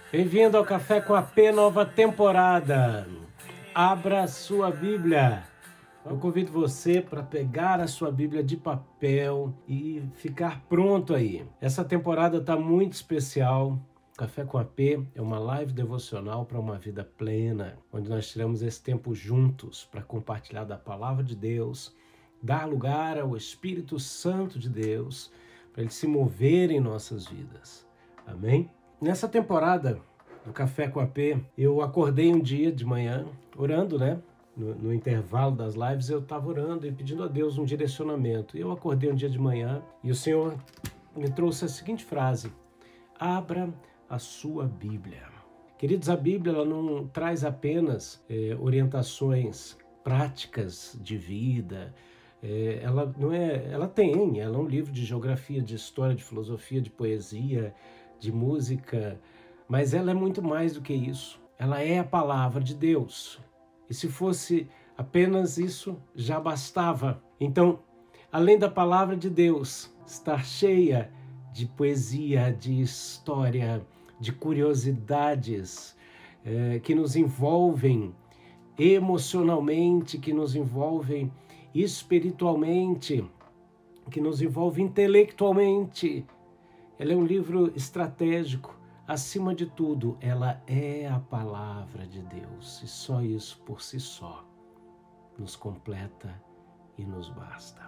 Bem-vindo ao Café com a P, nova temporada. Abra sua Bíblia. Eu convido você para pegar a sua Bíblia de papel e ficar pronto aí. Essa temporada está muito especial. Café com a P é uma live devocional para uma vida plena, onde nós tiramos esse tempo juntos para compartilhar da palavra de Deus, dar lugar ao Espírito Santo de Deus, para ele se mover em nossas vidas. Amém? Nessa temporada do Café com a P, eu acordei um dia de manhã, orando, né? No intervalo das lives, eu estava orando e pedindo a Deus um direcionamento. Eu acordei um dia de manhã e o Senhor me trouxe a seguinte frase: abra a sua Bíblia. Queridos, a Bíblia ela não traz apenas orientações práticas de vida. Ela não é, ela é um livro de geografia, de história, de filosofia, de poesia, de música, mas ela é muito mais do que isso. Ela é a palavra de Deus. E se fosse apenas isso, já bastava. Então, além da palavra de Deus estar cheia de poesia, de história, de curiosidades que nos envolvem emocionalmente, que nos envolvem espiritualmente, que nos envolvem intelectualmente, ela é um livro estratégico. Acima de tudo, ela é a palavra de Deus. E só isso por si só nos completa e nos basta.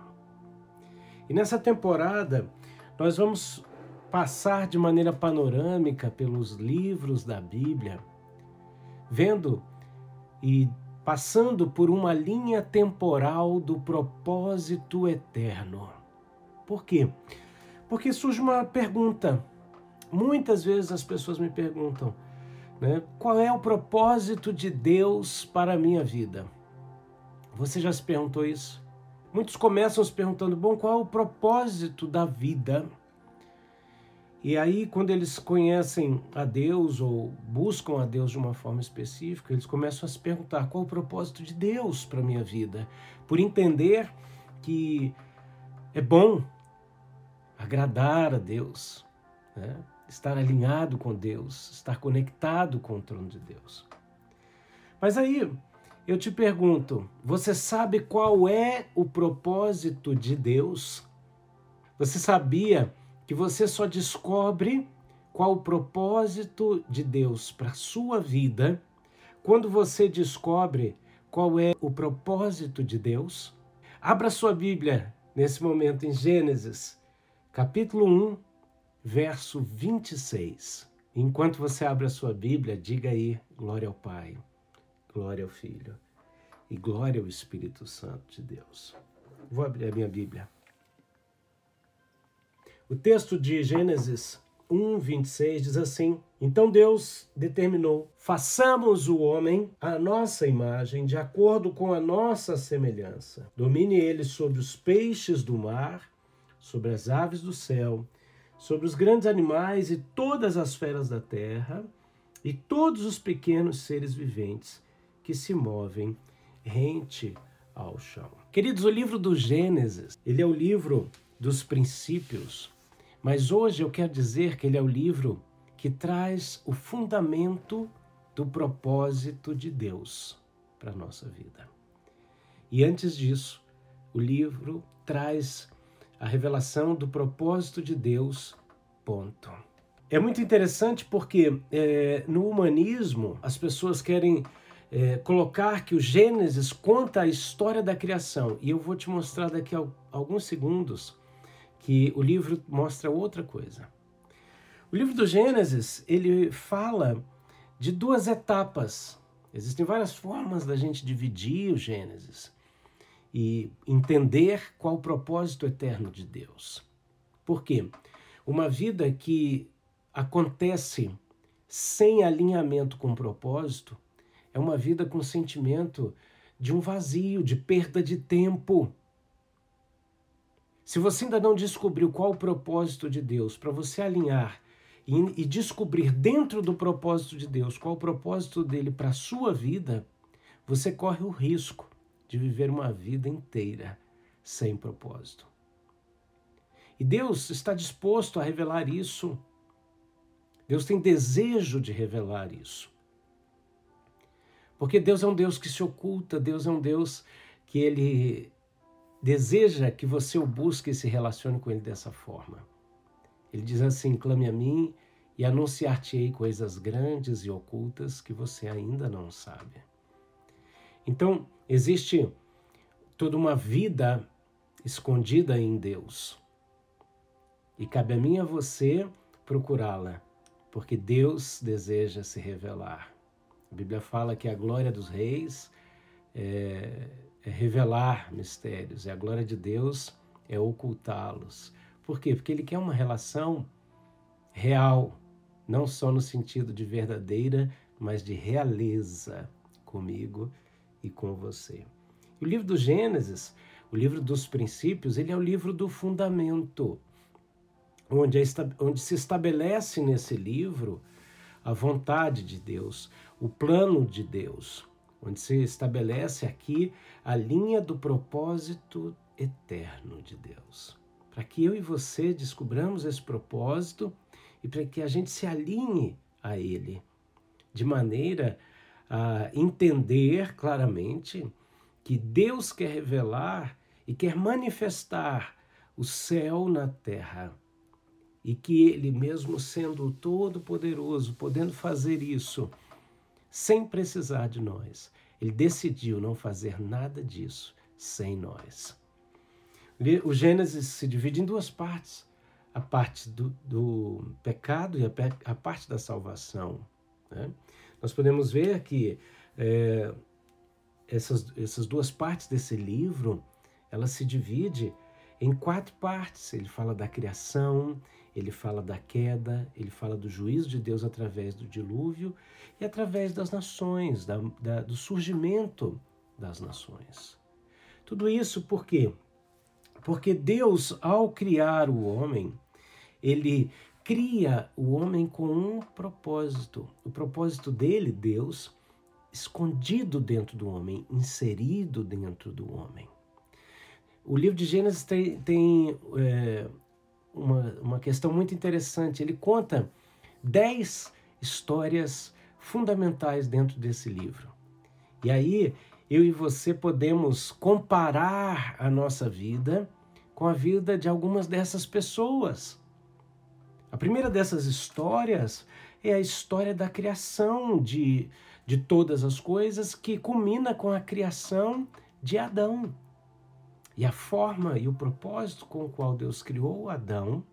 E nessa temporada, nós vamos passar de maneira panorâmica pelos livros da Bíblia, vendo e passando por uma linha temporal do propósito eterno. Por quê? Porque surge uma pergunta. Muitas vezes as pessoas me perguntam, né, qual é o propósito de Deus para a minha vida? Você já se perguntou isso? Muitos começam se perguntando, qual é o propósito da vida? E aí, quando eles conhecem a Deus ou buscam a Deus de uma forma específica, eles começam a se perguntar, qual é o propósito de Deus para a minha vida? Por entender que é bom agradar a Deus, né? Estar alinhado com Deus, estar conectado com o trono de Deus. Mas aí eu te pergunto, você sabe qual é o propósito de Deus? Você sabia que você só descobre qual o propósito de Deus para a sua vida quando você descobre qual é o propósito de Deus? Abra sua Bíblia nesse momento em Gênesis, capítulo 1, verso 26. Enquanto você abre a sua Bíblia, diga aí, glória ao Pai, glória ao Filho e glória ao Espírito Santo de Deus. Vou abrir a minha Bíblia. O texto de Gênesis 1, 26 diz assim: Então Deus determinou, façamos o homem à nossa imagem, de acordo com a nossa semelhança. Domine ele sobre os peixes do mar, sobre as aves do céu, sobre os grandes animais e todas as feras da terra, e todos os pequenos seres viventes que se movem rente ao chão. Queridos, o livro do Gênesis, ele é o livro dos princípios, mas hoje eu quero dizer que ele é o livro que traz o fundamento do propósito de Deus para a nossa vida. E antes disso, o livro traz a revelação do propósito de Deus, ponto. É muito interessante porque no humanismo as pessoas querem colocar que o Gênesis conta a história da criação. E eu vou te mostrar daqui a alguns segundos que o livro mostra outra coisa. O livro do Gênesis, ele fala de duas etapas. Existem várias formas da gente dividir o Gênesis e entender qual o propósito eterno de Deus. Por quê? Uma vida que acontece sem alinhamento com o propósito é uma vida com sentimento de um vazio, de perda de tempo. Se você ainda não descobriu qual o propósito de Deus, para você alinhar e descobrir dentro do propósito de Deus qual o propósito dele para a sua vida, você corre o risco de viver uma vida inteira sem propósito. E Deus está disposto a revelar isso. Deus tem desejo de revelar isso. Porque Deus é um Deus que se oculta, Deus é um Deus que Ele deseja que você o busque e se relacione com Ele dessa forma. Ele diz assim: clame a mim e anunciar-te-ei coisas grandes e ocultas que você ainda não sabe. Então, existe toda uma vida escondida em Deus. E cabe a mim e a você procurá-la, porque Deus deseja se revelar. A Bíblia fala que a glória dos reis é revelar mistérios, e a glória de Deus é ocultá-los. Por quê? Porque Ele quer uma relação real, não só no sentido de verdadeira, mas de realeza comigo e com você. O livro do Gênesis, o livro dos princípios, ele é o livro do fundamento, onde se estabelece nesse livro a vontade de Deus, o plano de Deus, onde se estabelece aqui a linha do propósito eterno de Deus. Para que eu e você descubramos esse propósito e para que a gente se alinhe a ele, de maneira a entender claramente que Deus quer revelar e quer manifestar o céu na terra. E que Ele, mesmo sendo todo-poderoso, podendo fazer isso sem precisar de nós, Ele decidiu não fazer nada disso sem nós. O Gênesis se divide em duas partes: a parte do pecado e a parte da salvação, né? Nós podemos ver que essas duas partes desse livro, ela se divide em 4 partes. Ele fala da criação, ele fala da queda, ele fala do juízo de Deus através do dilúvio e através das nações, do surgimento das nações. Tudo isso por quê? Porque Deus, ao criar o homem, Ele cria o homem com um propósito. O propósito dele, Deus, escondido dentro do homem, inserido dentro do homem. O livro de Gênesis tem uma questão muito interessante. Ele conta 10 histórias fundamentais dentro desse livro. E aí, eu e você podemos comparar a nossa vida com a vida de algumas dessas pessoas. A primeira dessas histórias é a história da criação de todas as coisas, que culmina com a criação de Adão. E a forma e o propósito com o qual Deus criou Adão,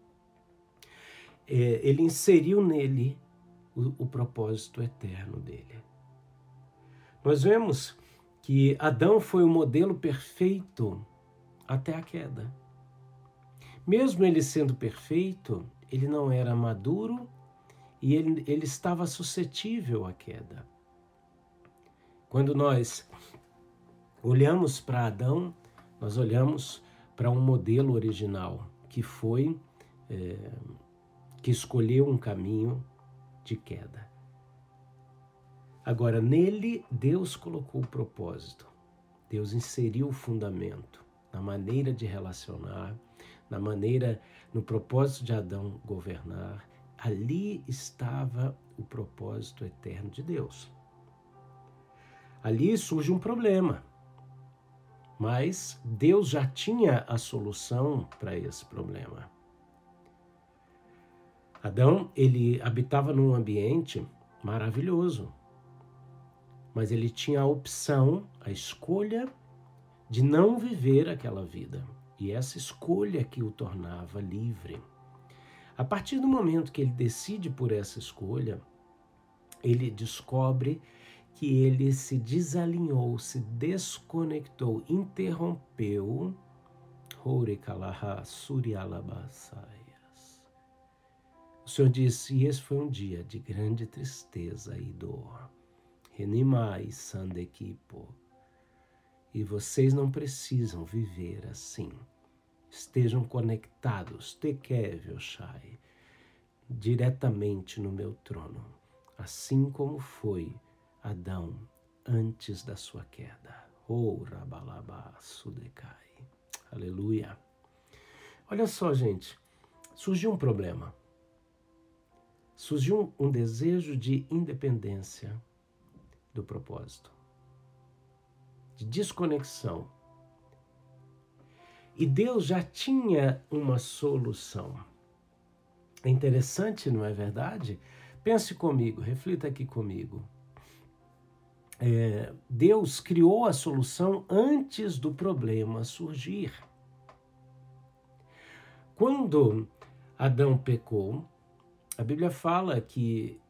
ele inseriu nele o propósito eterno dele. Nós vemos que Adão foi o modelo perfeito até a queda. Mesmo ele sendo perfeito, ele não era maduro e ele estava suscetível à queda. Quando nós olhamos para Adão, nós olhamos para um modelo original que que escolheu um caminho de queda. Agora, nele, Deus colocou o propósito. Deus inseriu o fundamento na maneira de relacionar, no propósito de Adão governar. Ali estava o propósito eterno de Deus. Ali surge um problema, mas Deus já tinha a solução para esse problema. Adão, ele habitava num ambiente maravilhoso, mas ele tinha a opção, a escolha de não viver aquela vida. E essa escolha que o tornava livre. A partir do momento que ele decide por essa escolha, ele descobre que ele se desalinhou, se desconectou, interrompeu. O Senhor disse: e esse foi um dia de grande tristeza e dor. Renimai sandequipo. E vocês não precisam viver assim. Estejam conectados, Tekevelshai, diretamente no meu trono, assim como foi Adão antes da sua queda. Rabalaba sudekai. Aleluia. Olha só, gente, surgiu um problema. surgiu um desejo de independência do propósito, de desconexão. E Deus já tinha uma solução. É interessante, não é verdade? Pense comigo, reflita aqui comigo. Deus criou a solução antes do problema surgir. Quando Adão pecou, a Bíblia fala que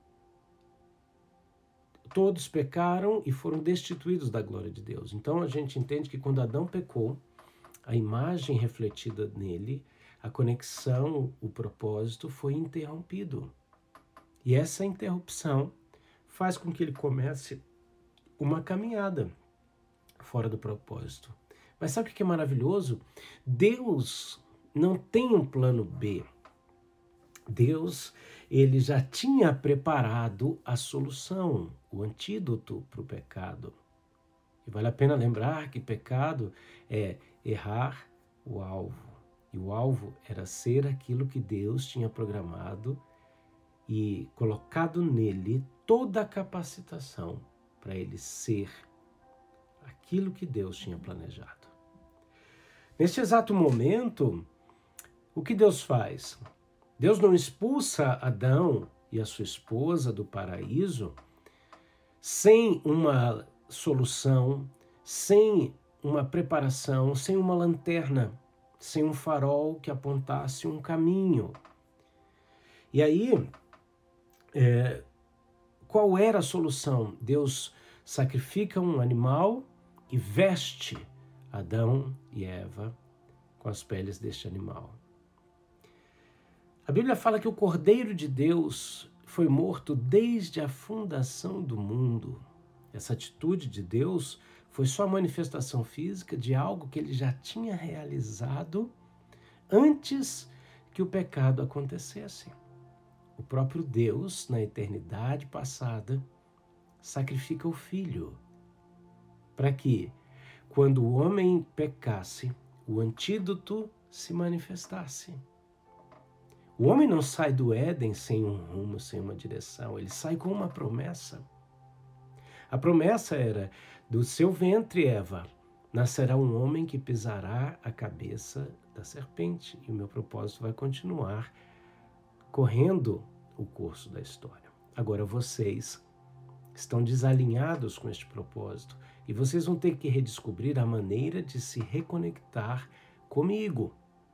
todos pecaram e foram destituídos da glória de Deus. Então a gente entende que quando Adão pecou, a imagem refletida nele, a conexão, o propósito foi interrompido. E essa interrupção faz com que ele comece uma caminhada fora do propósito. Mas sabe o que é maravilhoso? Deus não tem um plano B. Deus, ele já tinha preparado a solução, o antídoto para o pecado. E vale a pena lembrar que pecado é errar o alvo. E o alvo era ser aquilo que Deus tinha programado e colocado nele toda a capacitação para ele ser aquilo que Deus tinha planejado. Neste exato momento, o que Deus faz? Deus não expulsa Adão e a sua esposa do paraíso sem uma solução, sem uma preparação, sem uma lanterna, sem um farol que apontasse um caminho. E aí, qual era a solução? Deus sacrifica um animal e veste Adão e Eva com as peles deste animal. A Bíblia fala que o Cordeiro de Deus foi morto desde a fundação do mundo. Essa atitude de Deus foi só a manifestação física de algo que ele já tinha realizado antes que o pecado acontecesse. O próprio Deus, na eternidade passada, sacrifica o Filho para que, quando o homem pecasse, o antídoto se manifestasse. O homem não sai do Éden sem um rumo, sem uma direção. Ele sai com uma promessa. A promessa era: do seu ventre, Eva, nascerá um homem que pisará a cabeça da serpente. E o meu propósito vai continuar correndo o curso da história. Agora vocês estão desalinhados com este propósito e vocês vão ter que redescobrir a maneira de se reconectar comigo.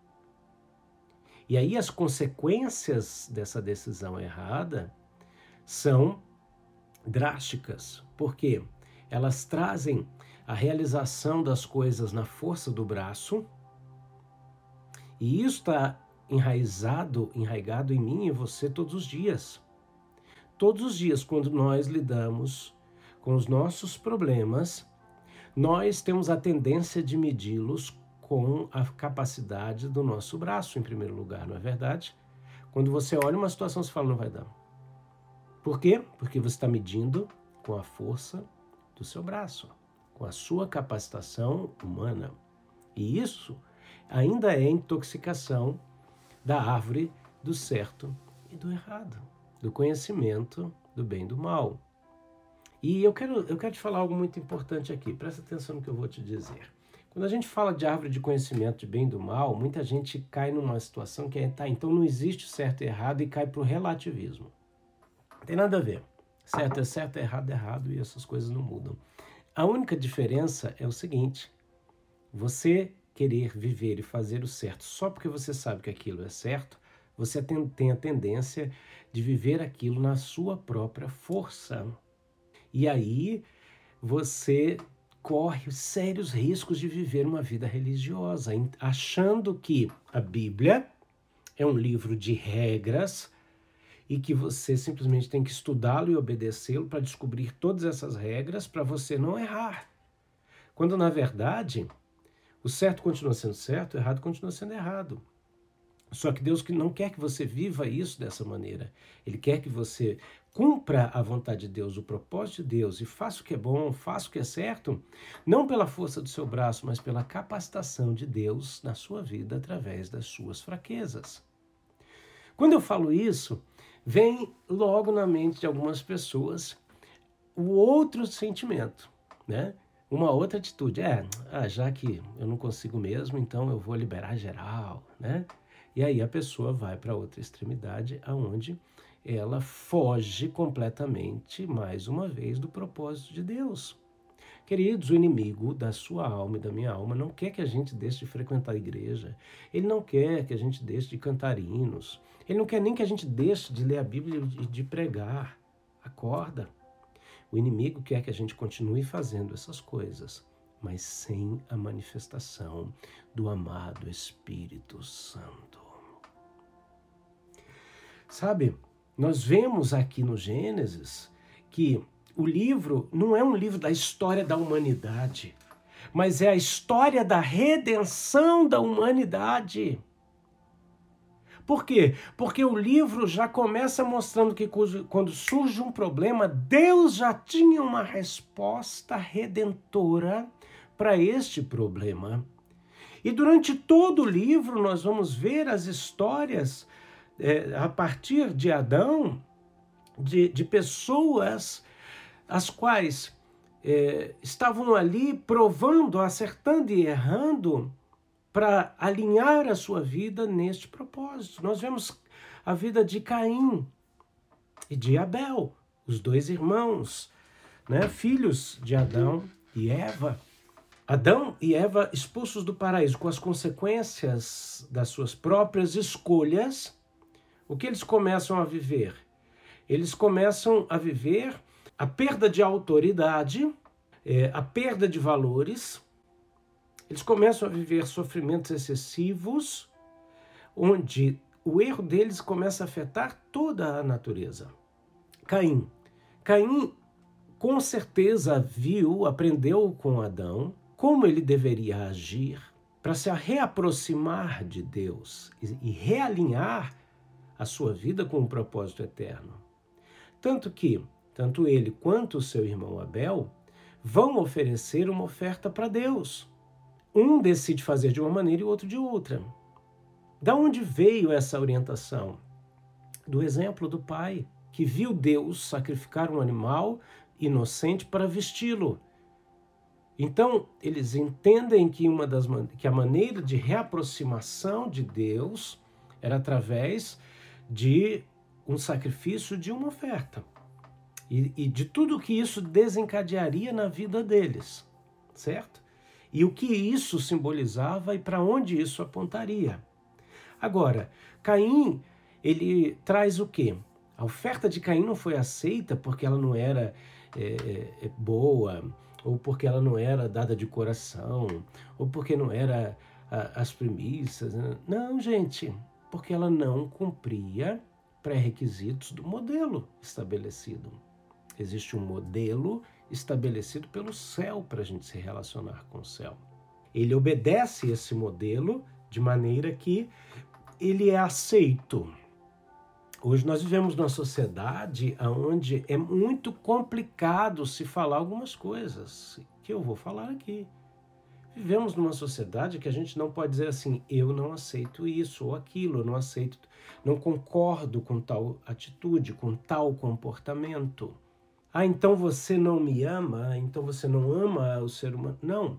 E aí as consequências dessa decisão errada são drásticas, porque elas trazem a realização das coisas na força do braço, e isso está enraigado em mim e você todos os dias. Todos os dias, quando nós lidamos com os nossos problemas, nós temos a tendência de medi-los com a capacidade do nosso braço, em primeiro lugar, não é verdade? Quando você olha uma situação, você fala, não vai dar. Por quê? Porque você está medindo com a força do seu braço, com a sua capacitação humana. E isso ainda é intoxicação da árvore do certo e do errado, do conhecimento do bem e do mal. E eu quero te falar algo muito importante aqui, presta atenção no que eu vou te dizer. Quando a gente fala de árvore de conhecimento de bem e do mal, muita gente cai numa situação que então não existe certo e errado e cai para o relativismo. Não tem nada a ver. Certo, errado é errado e essas coisas não mudam. A única diferença é o seguinte: você querer viver e fazer o certo só porque você sabe que aquilo é certo, você tem a tendência de viver aquilo na sua própria força. E aí você corre sérios riscos de viver uma vida religiosa, achando que a Bíblia é um livro de regras e que você simplesmente tem que estudá-lo e obedecê-lo para descobrir todas essas regras para você não errar. Quando, na verdade, o certo continua sendo certo, o errado continua sendo errado. Só que Deus não quer que você viva isso dessa maneira. Ele quer que você cumpra a vontade de Deus, o propósito de Deus, e faça o que é bom, faça o que é certo, não pela força do seu braço, mas pela capacitação de Deus na sua vida através das suas fraquezas. Quando eu falo isso, vem logo na mente de algumas pessoas o outro sentimento, né? Uma outra atitude. Já que eu não consigo mesmo, então eu vou liberar geral, né? E aí a pessoa vai para outra extremidade, aonde ela foge completamente, mais uma vez, do propósito de Deus. Queridos, o inimigo da sua alma e da minha alma não quer que a gente deixe de frequentar a igreja. Ele não quer que a gente deixe de cantar hinos. Ele não quer nem que a gente deixe de ler a Bíblia e de pregar. Acorda. O inimigo quer que a gente continue fazendo essas coisas, mas sem a manifestação do amado Espírito Santo. Sabe, nós vemos aqui no Gênesis que o livro não é um livro da história da humanidade, mas é a história da redenção da humanidade. Por quê? Porque o livro já começa mostrando que quando surge um problema, Deus já tinha uma resposta redentora para este problema. E durante todo o livro nós vamos ver as histórias a partir de Adão, de pessoas as quais estavam ali provando, acertando e errando para alinhar a sua vida neste propósito. Nós vemos a vida de Caim e de Abel, os dois irmãos, né, filhos de Adão e Eva. Adão e Eva expulsos do paraíso com as consequências das suas próprias escolhas. O que eles começam a viver? Eles começam a viver a perda de autoridade, a perda de valores. Eles começam a viver sofrimentos excessivos, onde o erro deles começa a afetar toda a natureza. Caim, com certeza aprendeu com Adão como ele deveria agir para se reaproximar de Deus e realinhar a sua vida com o propósito eterno. Tanto ele quanto o seu irmão Abel vão oferecer uma oferta para Deus. Um decide fazer de uma maneira e o outro de outra. Da onde veio essa orientação? Do exemplo do pai, que viu Deus sacrificar um animal inocente para vesti-lo. Então, eles entendem que a maneira de reaproximação de Deus era através de um sacrifício de uma oferta. E de tudo que isso desencadearia na vida deles, certo? E o que isso simbolizava e para onde isso apontaria. Agora, Caim, ele traz o quê? A oferta de Caim não foi aceita porque ela não era boa, ou porque ela não era dada de coração, ou porque não era as primícias. Não, gente, porque ela não cumpria pré-requisitos do modelo estabelecido. Existe um modelo estabelecido pelo céu para a gente se relacionar com o céu. Ele obedece esse modelo de maneira que ele é aceito. Hoje nós vivemos numa sociedade onde é muito complicado se falar algumas coisas que eu vou falar aqui. Vivemos numa sociedade que a gente não pode dizer assim, eu não aceito isso ou aquilo, eu não aceito, não concordo com tal atitude, com tal comportamento. Então você não me ama, então você não ama o ser humano. Não.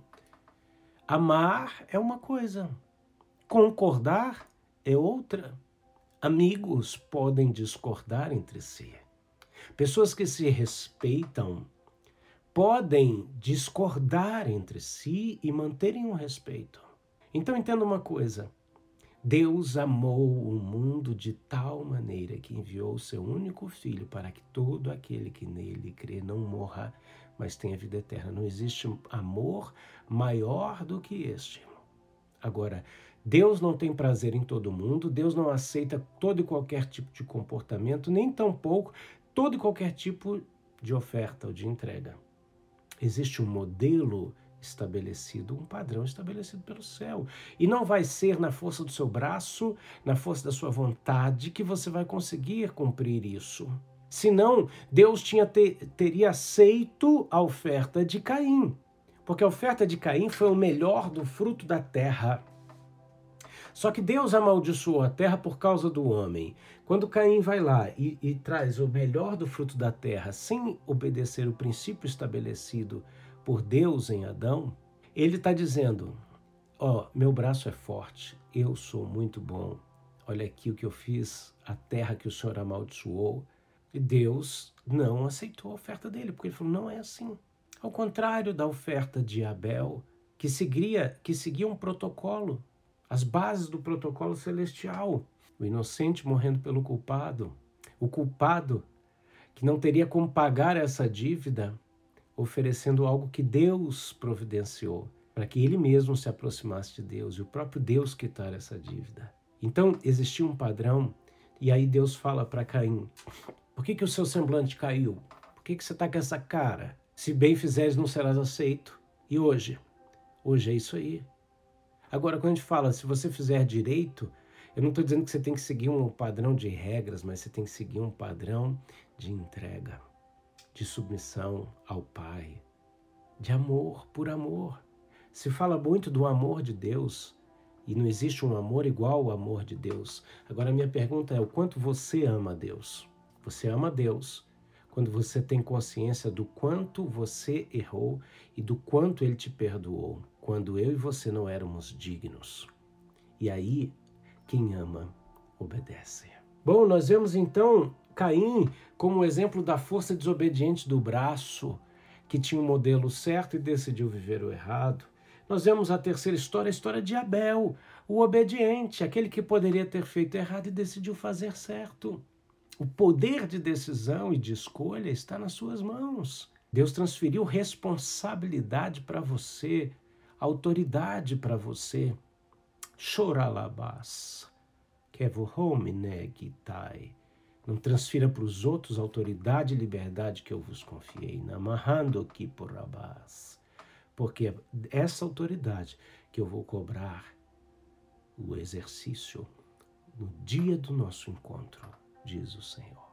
Amar é uma coisa, concordar é outra. Amigos podem discordar entre si. Pessoas que se respeitam podem discordar entre si e manterem um respeito. Então entenda uma coisa. Deus amou o mundo de tal maneira que enviou o seu único filho para que todo aquele que nele crê não morra, mas tenha vida eterna. Não existe amor maior do que este. Agora, Deus não tem prazer em todo mundo, Deus não aceita todo e qualquer tipo de comportamento, nem tampouco todo e qualquer tipo de oferta ou de entrega. Existe um modelo estabelecido, um padrão estabelecido pelo céu. E não vai ser na força do seu braço, na força da sua vontade, que você vai conseguir cumprir isso. Senão, Deus teria aceito a oferta de Caim. Porque a oferta de Caim foi o melhor do fruto da terra. Só que Deus amaldiçoou a terra por causa do homem. Quando Caim vai lá e traz o melhor do fruto da terra sem obedecer o princípio estabelecido por Deus em Adão, ele está dizendo, ó, meu braço é forte, eu sou muito bom, olha aqui o que eu fiz, a terra que o Senhor amaldiçoou. E Deus não aceitou a oferta dele, porque ele falou, não é assim. Ao contrário da oferta de Abel, que seguia um protocolo, as bases do protocolo celestial. O inocente morrendo pelo culpado. O culpado que não teria como pagar essa dívida, oferecendo algo que Deus providenciou, para que ele mesmo se aproximasse de Deus, e o próprio Deus quitar essa dívida. Então, existia um padrão, e aí Deus fala para Caim, por que o seu semblante caiu? Por que você está com essa cara? Se bem fizeres, não serás aceito. E hoje? Hoje é isso aí. Agora, quando a gente fala, se você fizer direito, eu não estou dizendo que você tem que seguir um padrão de regras, mas você tem que seguir um padrão de entrega, de submissão ao Pai, de amor por amor. Se fala muito do amor de Deus, e não existe um amor igual ao amor de Deus. Agora, a minha pergunta é, o quanto você ama Deus? Você ama Deus quando você tem consciência do quanto você errou e do quanto Ele te perdoou, quando eu e você não éramos dignos. E aí, quem ama, obedece. Bom, nós vemos então Caim como exemplo da força desobediente do braço, que tinha um modelo certo e decidiu viver o errado. Nós vemos a terceira história, a história de Abel, o obediente, aquele que poderia ter feito errado e decidiu fazer certo. O poder de decisão e de escolha está nas suas mãos. Deus transferiu responsabilidade para você, autoridade para você. Choralabás, kevohominegitai. Não transfira para os outros autoridade e liberdade que eu vos confiei. Namahando kiporabás. Porque é essa autoridade que eu vou cobrar o exercício no dia do nosso encontro, diz o Senhor.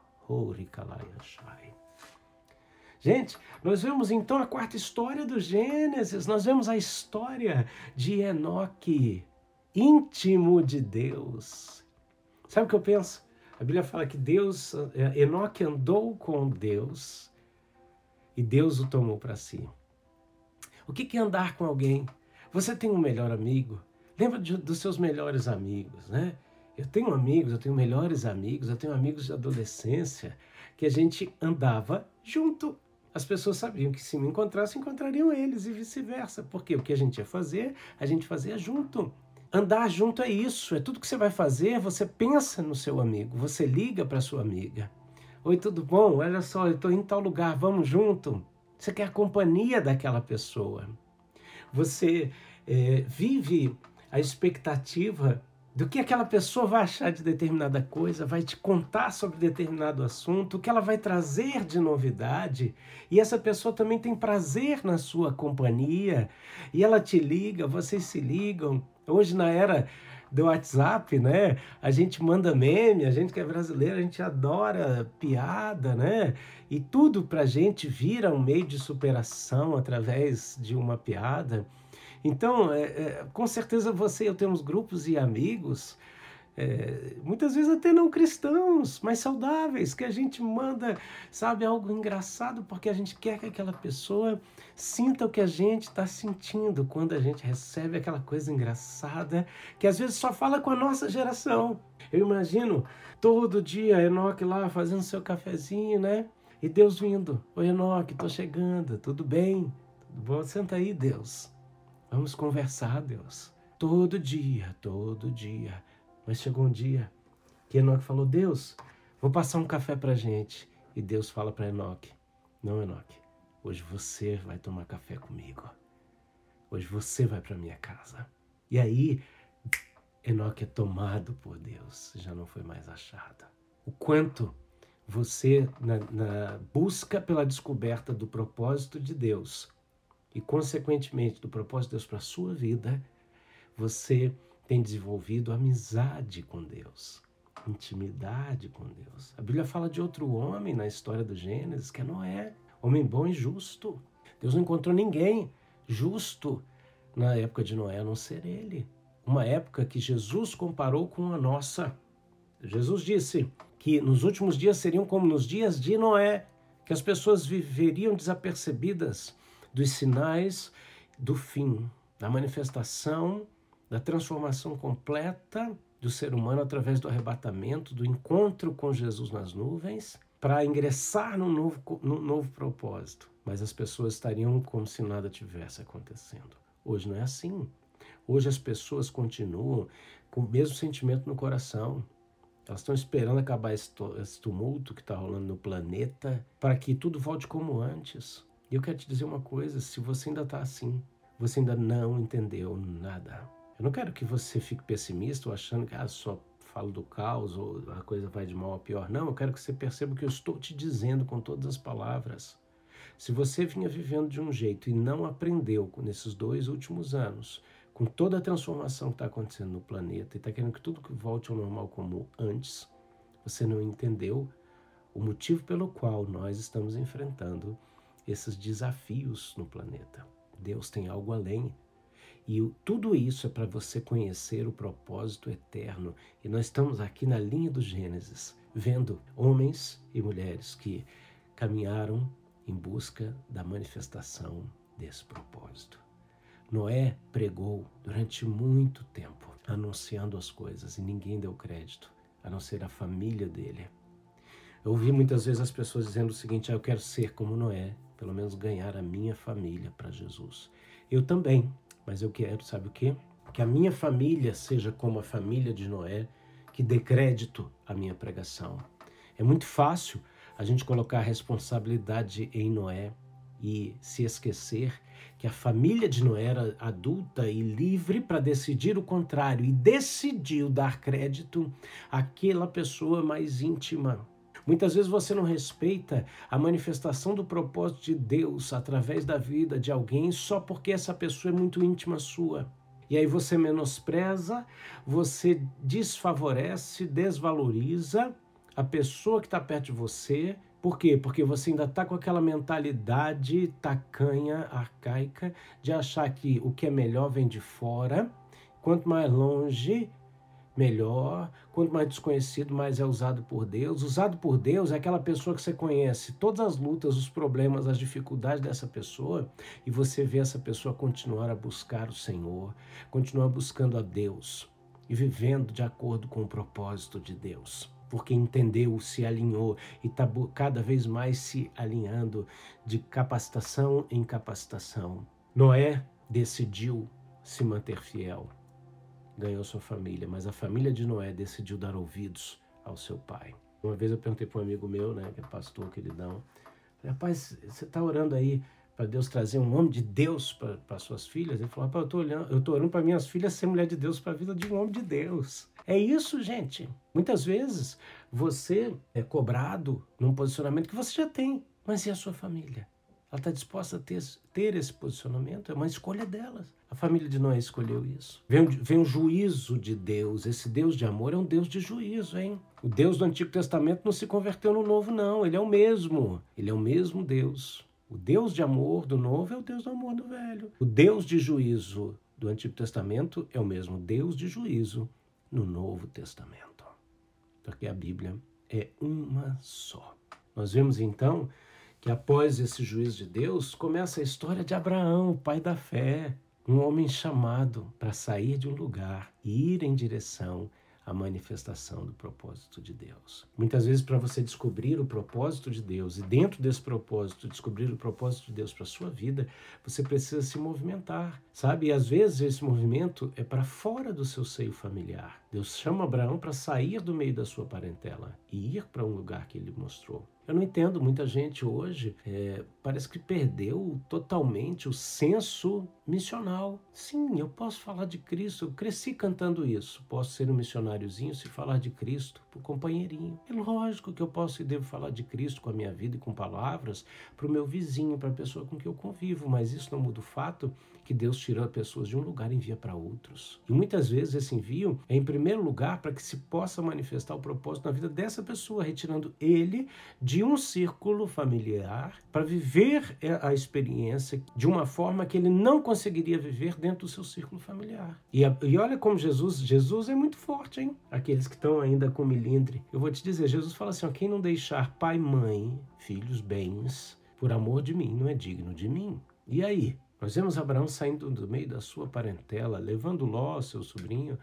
Gente, nós vemos então a quarta história do Gênesis, nós vemos a história de Enoque, íntimo de Deus. Sabe o que eu penso? A Bíblia fala que Enoque andou com Deus e Deus o tomou para si. O que é andar com alguém? Você tem um melhor amigo? Lembra dos seus melhores amigos, né? Eu tenho amigos, eu tenho melhores amigos, eu tenho amigos de adolescência que a gente andava junto. As pessoas sabiam que se me encontrassem, encontrariam eles e vice-versa. Porque o que a gente ia fazer, a gente fazia junto. Andar junto é isso, é tudo que você vai fazer, você pensa no seu amigo, você liga para sua amiga. Oi, tudo bom? Olha só, eu estou em tal lugar, vamos junto? Você quer a companhia daquela pessoa. Você vive a expectativa do que aquela pessoa vai achar de determinada coisa, vai te contar sobre determinado assunto, o que ela vai trazer de novidade, e essa pessoa também tem prazer na sua companhia, e ela te liga, vocês se ligam. Hoje, na era do WhatsApp, né? A gente manda meme, a gente que é brasileiro, a gente adora piada, né? E tudo pra gente vira um meio de superação através de uma piada. Então, com certeza você e eu temos grupos e amigos, muitas vezes até não cristãos, mas saudáveis, que a gente manda, sabe, algo engraçado, porque a gente quer que aquela pessoa sinta o que a gente está sentindo quando a gente recebe aquela coisa engraçada, que às vezes só fala com a nossa geração. Eu imagino todo dia Enoque lá fazendo seu cafezinho, né? E Deus vindo. Oi, Enoque, tô chegando, tudo bem? Tudo bom? Senta aí, Deus. Vamos conversar, Deus. Todo dia, todo dia. Mas chegou um dia que Enoque falou, Deus, vou passar um café pra gente. E Deus fala para Enoque, não, Enoque, hoje você vai tomar café comigo. Hoje você vai para minha casa. E aí, Enoque é tomado por Deus, já não foi mais achado. O quanto você, na busca pela descoberta do propósito de Deus, e, consequentemente, do propósito de Deus para a sua vida, você tem desenvolvido amizade com Deus, intimidade com Deus. A Bíblia fala de outro homem na história do Gênesis, que é Noé, homem bom e justo. Deus não encontrou ninguém justo na época de Noé, a não ser ele. uma época que Jesus comparou com a nossa. Jesus disse que nos últimos dias seriam como nos dias de Noé, que as pessoas viveriam desapercebidas dos sinais do fim, da manifestação, da transformação completa do ser humano através do arrebatamento, do encontro com Jesus nas nuvens, para ingressar num novo propósito. Mas as pessoas estariam como se nada tivesse acontecendo. Hoje não é assim. Hoje as pessoas continuam com o mesmo sentimento no coração. Elas estão esperando acabar esse tumulto que está rolando no planeta para que tudo volte como antes. E eu quero te dizer uma coisa, se você ainda está assim, você ainda não entendeu nada. Eu não quero que você fique pessimista ou achando que só falo do caos ou a coisa vai de mal a pior. Não, eu quero que você perceba o que eu estou te dizendo com todas as palavras. Se você vinha vivendo de um jeito e não aprendeu nesses 2 últimos anos, com toda a transformação que está acontecendo no planeta e está querendo que tudo volte ao normal como antes, você não entendeu o motivo pelo qual nós estamos enfrentando esses desafios no planeta. Deus tem algo além. E tudo isso é para você conhecer o propósito eterno. E nós estamos aqui na linha do Gênesis, vendo homens e mulheres que caminharam em busca da manifestação desse propósito. Noé pregou durante muito tempo, anunciando as coisas, e ninguém deu crédito, a não ser a família dele. Eu ouvi muitas vezes as pessoas dizendo o seguinte: eu quero ser como Noé, pelo menos ganhar a minha família para Jesus. Eu também, mas eu quero, sabe o quê? Que a minha família seja como a família de Noé, que dê crédito à minha pregação. É muito fácil a gente colocar a responsabilidade em Noé e se esquecer que a família de Noé era adulta e livre para decidir o contrário, e decidiu dar crédito àquela pessoa mais íntima. Muitas vezes você não respeita a manifestação do propósito de Deus através da vida de alguém só porque essa pessoa é muito íntima sua. E aí você menospreza, você desfavorece, desvaloriza a pessoa que está perto de você. Por quê? Porque você ainda está com aquela mentalidade tacanha, arcaica, de achar que o que é melhor vem de fora. Quanto mais longe, melhor. Quanto mais desconhecido, mais é usado por Deus. Usado por Deus é aquela pessoa que você conhece todas as lutas, os problemas, as dificuldades dessa pessoa, e você vê essa pessoa continuar a buscar o Senhor, continuar buscando a Deus e vivendo de acordo com o propósito de Deus. Porque entendeu, se alinhou e está cada vez mais se alinhando de capacitação em capacitação. Noé decidiu se manter fiel. Ganhou sua família, mas a família de Noé decidiu dar ouvidos ao seu pai. Uma vez eu perguntei para um amigo meu, que é pastor, queridão, falei: rapaz, você está orando aí para Deus trazer um homem de Deus para suas filhas? Ele falou: rapaz, eu estou orando para minhas filhas ser mulher de Deus para a vida de um homem de Deus. É isso, gente. Muitas vezes você é cobrado num posicionamento que você já tem, mas e a sua família? Ela está disposta a ter esse posicionamento? É uma escolha delas. A família de Noé escolheu isso. Vem o juízo de Deus. Esse Deus de amor é um Deus de juízo, hein? O Deus do Antigo Testamento não se converteu no Novo, não. Ele é o mesmo. Ele é o mesmo Deus. O Deus de amor do Novo é o Deus do amor do Velho. O Deus de juízo do Antigo Testamento é o mesmo Deus de juízo no Novo Testamento. Porque a Bíblia é uma só. Nós vemos então que após esse juízo de Deus, começa a história de Abraão, o pai da fé, um homem chamado para sair de um lugar e ir em direção à manifestação do propósito de Deus. Muitas vezes, para você descobrir o propósito de Deus e dentro desse propósito, descobrir o propósito de Deus para a sua vida, você precisa se movimentar, sabe? E às vezes esse movimento é para fora do seu seio familiar. Deus chama Abraão para sair do meio da sua parentela e ir para um lugar que ele mostrou. Eu não entendo, muita gente hoje parece que perdeu totalmente o senso missional. Sim, eu posso falar de Cristo, eu cresci cantando isso. Posso ser um missionáriozinho se falar de Cristo para o companheirinho. É lógico que eu posso e devo falar de Cristo com a minha vida e com palavras para o meu vizinho, para a pessoa com quem eu convivo, mas isso não muda o fato que Deus tira pessoas de um lugar e envia para outros. E muitas vezes esse envio é em primeiro lugar para que se possa manifestar o propósito na vida dessa pessoa, retirando ele de um círculo familiar para viver a experiência de uma forma que ele não conseguiria viver dentro do seu círculo familiar. E olha como Jesus é muito forte, hein? Aqueles que estão ainda com milindre. Eu vou te dizer, Jesus fala assim, ó, quem não deixar pai, mãe, filhos, bens, por amor de mim, não é digno de mim. E aí? Nós vemos Abraão saindo do meio da sua parentela, levando Ló, seu sobrinho,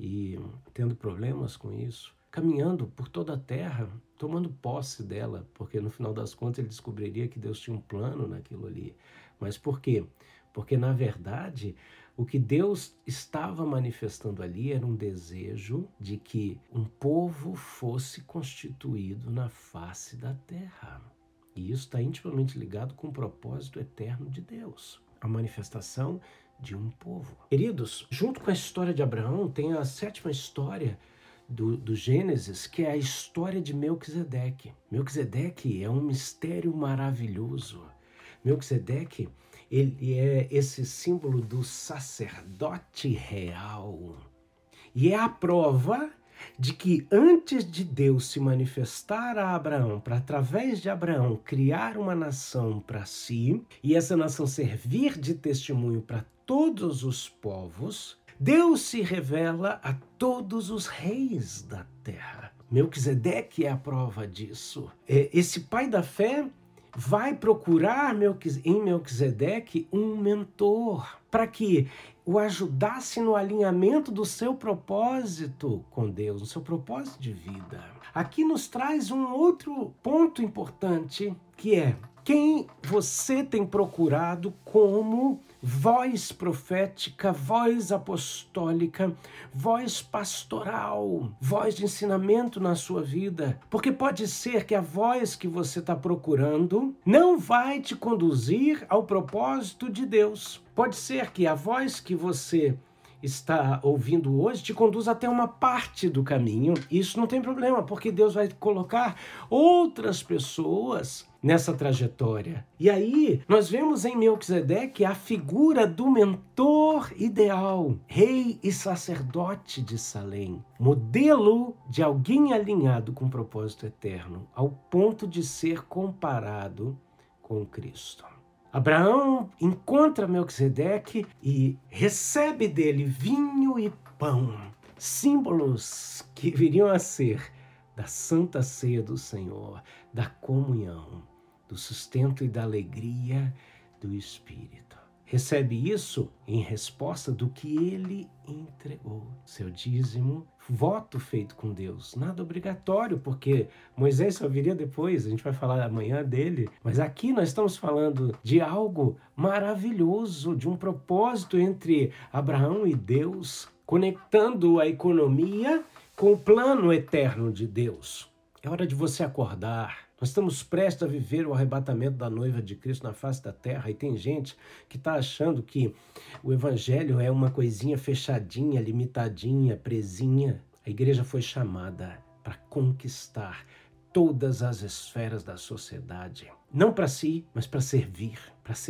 e tendo problemas com isso, caminhando por toda a terra, tomando posse dela, porque no final das contas ele descobriria que Deus tinha um plano naquilo ali. Mas por quê? Porque, na verdade, o que Deus estava manifestando ali era um desejo de que um povo fosse constituído na face da terra. E isso está intimamente ligado com o propósito eterno de Deus, a manifestação de um povo. Queridos, junto com a história de Abraão, tem a 7ª história do Gênesis, que é a história de Melquisedeque. Melquisedeque é um mistério maravilhoso. Melquisedeque, ele é esse símbolo do sacerdote real. E é a prova de que antes de Deus se manifestar a Abraão, para através de Abraão criar uma nação para si, e essa nação servir de testemunho para todos os povos, Deus se revela a todos os reis da terra. Melquisedeque é a prova disso. Esse pai da fé vai procurar em Melquisedeque um mentor para que o ajudasse no alinhamento do seu propósito com Deus, no seu propósito de vida. Aqui nos traz um outro ponto importante, que é quem você tem procurado como voz profética, voz apostólica, voz pastoral, voz de ensinamento na sua vida. Porque pode ser que a voz que você está procurando não vai te conduzir ao propósito de Deus. Pode ser que a voz que você está ouvindo hoje te conduz até uma parte do caminho. Isso não tem problema, porque Deus vai colocar outras pessoas nessa trajetória. E aí, nós vemos em Melquisedeque a figura do mentor ideal, rei e sacerdote de Salém, modelo de alguém alinhado com o propósito eterno, ao ponto de ser comparado com Cristo. Abraão encontra Melquisedeque e recebe dele vinho e pão, símbolos que viriam a ser da santa ceia do Senhor, da comunhão, do sustento e da alegria do Espírito. Recebe isso em resposta do que ele entregou. Seu dízimo, voto feito com Deus. Nada obrigatório, porque Moisés só viria depois, a gente vai falar amanhã dele. Mas aqui nós estamos falando de algo maravilhoso, de um propósito entre Abraão e Deus, conectando a economia com o plano eterno de Deus. É hora de você acordar. Nós estamos prestes a viver o arrebatamento da noiva de Cristo na face da terra, e tem gente que está achando que o evangelho é uma coisinha fechadinha, limitadinha, presinha. A igreja foi chamada para conquistar todas as esferas da sociedade. Não para si, mas para servir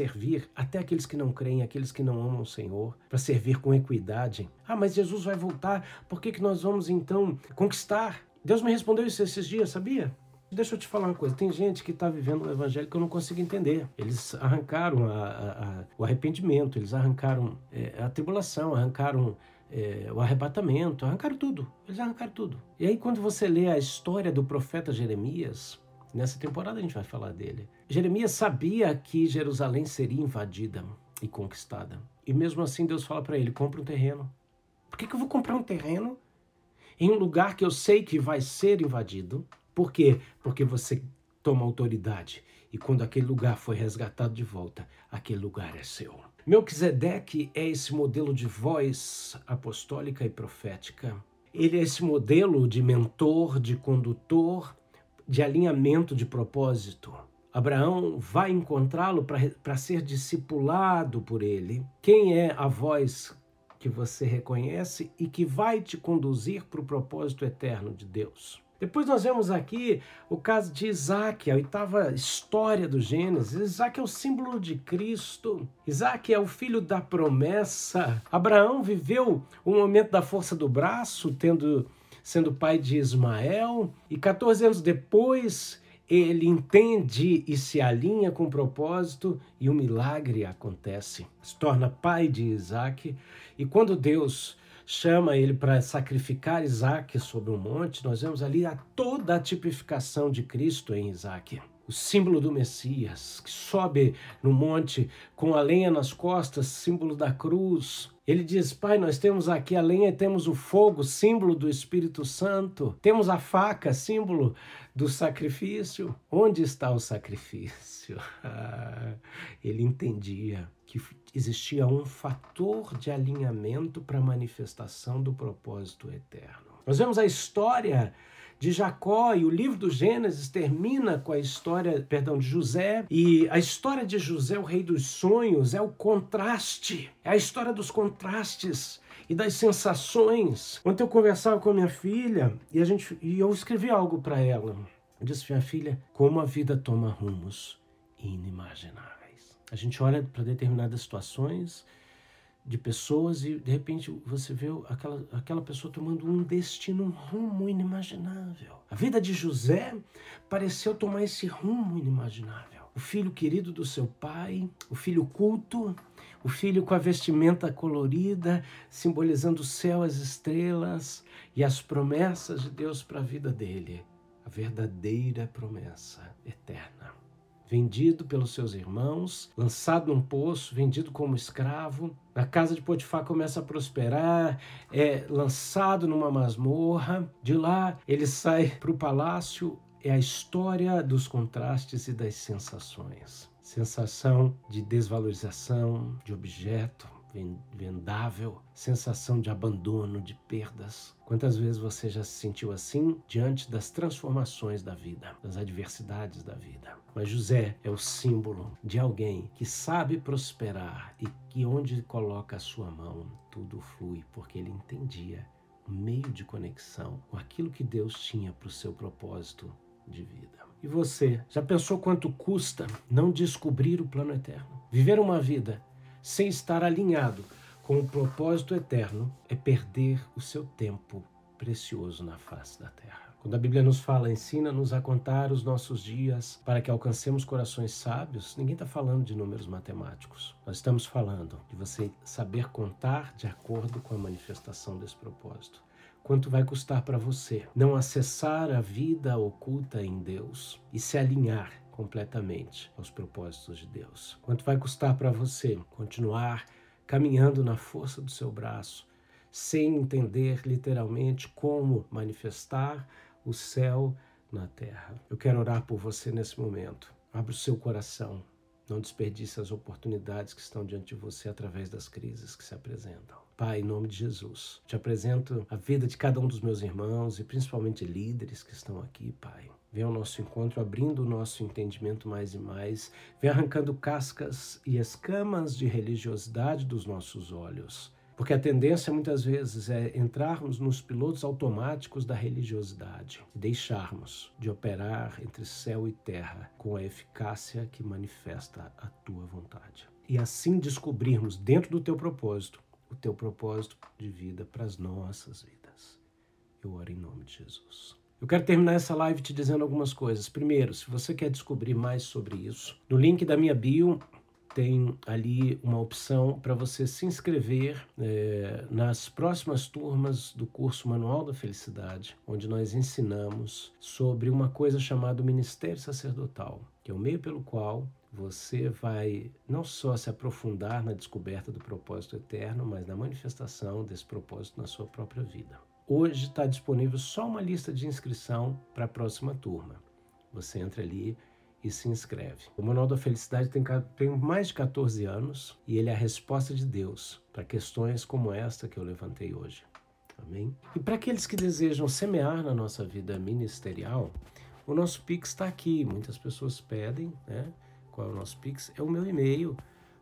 até aqueles que não creem, aqueles que não amam o Senhor, para servir com equidade. Ah, mas Jesus vai voltar, por que nós vamos então conquistar? Deus me respondeu isso esses dias, sabia? Deixa eu te falar uma coisa, tem gente que está vivendo o evangelho que eu não consigo entender. Eles arrancaram o arrependimento, eles arrancaram a tribulação, arrancaram o arrebatamento, arrancaram tudo, eles arrancaram tudo. E aí quando você lê a história do profeta Jeremias, nessa temporada a gente vai falar dele, Jeremias sabia que Jerusalém seria invadida e conquistada. E mesmo assim Deus fala para ele, compra um terreno. Por que eu vou comprar um terreno em um lugar que eu sei que vai ser invadido? Por quê? Porque você toma autoridade. E quando aquele lugar foi resgatado de volta, aquele lugar é seu. Melquisedeque é esse modelo de voz apostólica e profética. Ele é esse modelo de mentor, de condutor, de alinhamento de propósito. Abraão vai encontrá-lo para ser discipulado por ele. Quem é a voz que você reconhece e que vai te conduzir para o propósito eterno de Deus? Depois nós vemos aqui o caso de Isaac, a 8ª história do Gênesis. Isaac é o símbolo de Cristo. Isaac é o filho da promessa. Abraão viveu o momento da força do braço, sendo pai de Ismael. E 14 anos depois, ele entende e se alinha com o propósito e o milagre acontece. Se torna pai de Isaac, e quando Deus chama ele para sacrificar Isaac sobre um monte, nós vemos ali toda a tipificação de Cristo em Isaac. O símbolo do Messias, que sobe no monte com a lenha nas costas, símbolo da cruz. Ele diz: Pai, nós temos aqui a lenha e temos o fogo, símbolo do Espírito Santo. Temos a faca, símbolo do sacrifício. Onde está o sacrifício? Ele entendia que existia um fator de alinhamento para a manifestação do propósito eterno. Nós vemos a história de Jacó, e o livro do Gênesis termina com a história, de José, e a história de José, o rei dos sonhos, é o contraste, é a história dos contrastes e das sensações. Ontem eu conversava com a minha filha e eu escrevi algo para ela. Eu disse: minha filha, como a vida toma rumos inimagináveis. A gente olha para determinadas situações de pessoas e de repente você vê aquela pessoa tomando um destino, um rumo inimaginável. A vida de José pareceu tomar esse rumo inimaginável. O filho querido do seu pai, o filho culto, o filho com a vestimenta colorida, simbolizando o céu, as estrelas e as promessas de Deus para a vida dele. A verdadeira promessa eterna. Vendido pelos seus irmãos, lançado num poço, vendido como escravo. Na casa de Potifar começa a prosperar, é lançado numa masmorra. De lá ele sai para o palácio. É a história dos contrastes e das sensações. Sensação de desvalorização de objeto vendável, sensação de abandono, de perdas. Quantas vezes você já se sentiu assim diante das transformações da vida, das adversidades da vida? Mas José é o símbolo de alguém que sabe prosperar e que onde coloca a sua mão, tudo flui, porque ele entendia o meio de conexão com aquilo que Deus tinha para o seu propósito de vida. E você, já pensou quanto custa não descobrir o plano eterno? Viver uma vida sem estar alinhado com o propósito eterno é perder o seu tempo precioso na face da terra. Quando a Bíblia nos fala, ensina-nos a contar os nossos dias para que alcancemos corações sábios, ninguém está falando de números matemáticos. Nós estamos falando de você saber contar de acordo com a manifestação desse propósito. Quanto vai custar para você não acessar a vida oculta em Deus e se alinhar completamente aos propósitos de Deus? Quanto vai custar para você continuar caminhando na força do seu braço, sem entender literalmente como manifestar o céu na terra? Eu quero orar por você nesse momento. Abra o seu coração. Não desperdice as oportunidades que estão diante de você através das crises que se apresentam. Pai, em nome de Jesus, te apresento a vida de cada um dos meus irmãos e principalmente líderes que estão aqui, Pai. Vem ao nosso encontro, abrindo o nosso entendimento mais e mais. Vem arrancando cascas e escamas de religiosidade dos nossos olhos. Porque a tendência muitas vezes é entrarmos nos pilotos automáticos da religiosidade e deixarmos de operar entre céu e terra com a eficácia que manifesta a tua vontade. E assim descobrirmos dentro do teu propósito, o teu propósito de vida para as nossas vidas. Eu oro em nome de Jesus. Eu quero terminar essa live te dizendo algumas coisas. Primeiro, se você quer descobrir mais sobre isso, no link da minha bio tem ali uma opção para você se inscrever nas próximas turmas do curso Manual da Felicidade, onde nós ensinamos sobre uma coisa chamada Ministério Sacerdotal, que é o meio pelo qual você vai não só se aprofundar na descoberta do propósito eterno, mas na manifestação desse propósito na sua própria vida. Hoje está disponível só uma lista de inscrição para a próxima turma. Você entra ali e se inscreve. O Manual da Felicidade tem mais de 14 anos e ele é a resposta de Deus para questões como esta que eu levantei hoje. Amém? E para aqueles que desejam semear na nossa vida ministerial, o nosso Pix está aqui. Muitas pessoas pedem, né? Qual é o nosso Pix? É o meu e-mail,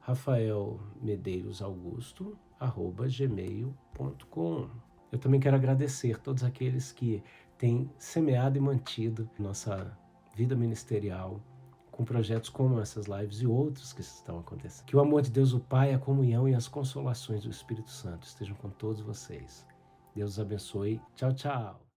rafaelmedeiros@gmail.com. Eu também quero agradecer todos aqueles que têm semeado e mantido nossa vida ministerial com projetos como essas lives e outros que estão acontecendo. Que o amor de Deus, o Pai, a comunhão e as consolações do Espírito Santo estejam com todos vocês. Deus os abençoe. Tchau, tchau.